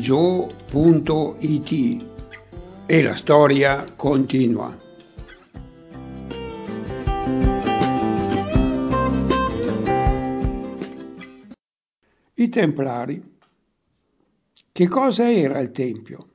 redigio.it e la storia continua. I Templari. Che cosa era il Tempio?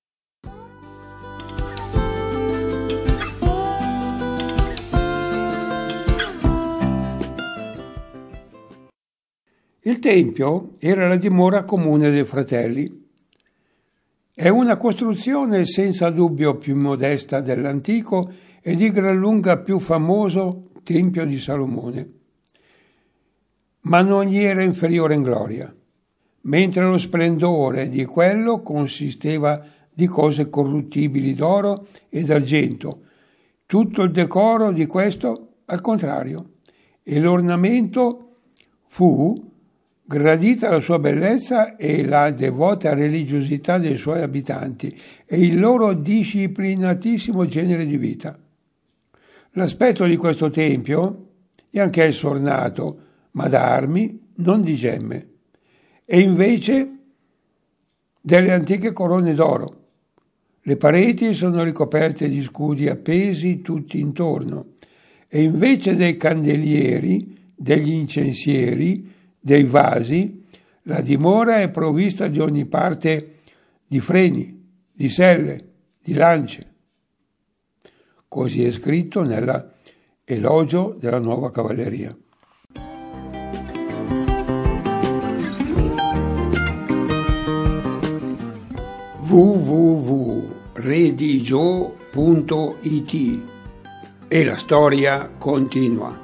Il Tempio era la dimora comune dei fratelli. È una costruzione senza dubbio più modesta dell'antico e di gran lunga più famoso Tempio di Salomone. Ma non gli era inferiore in gloria, mentre lo splendore di quello consisteva di cose corruttibili d'oro e d'argento, tutto il decoro di questo al contrario, e l'ornamento fu, gradita la sua bellezza e la devota religiosità dei suoi abitanti e il loro disciplinatissimo genere di vita. L'aspetto di questo tempio è anch'esso ornato, ma da armi, non di gemme, e invece delle antiche corone d'oro. Le pareti sono ricoperte di scudi appesi tutti intorno, e invece dei candelieri, degli incensieri, dei vasi, la dimora è provvista di ogni parte di freni, di selle, di lance. Così è scritto nella Elogio della Nuova Cavalleria. www.redigio.it e la storia continua.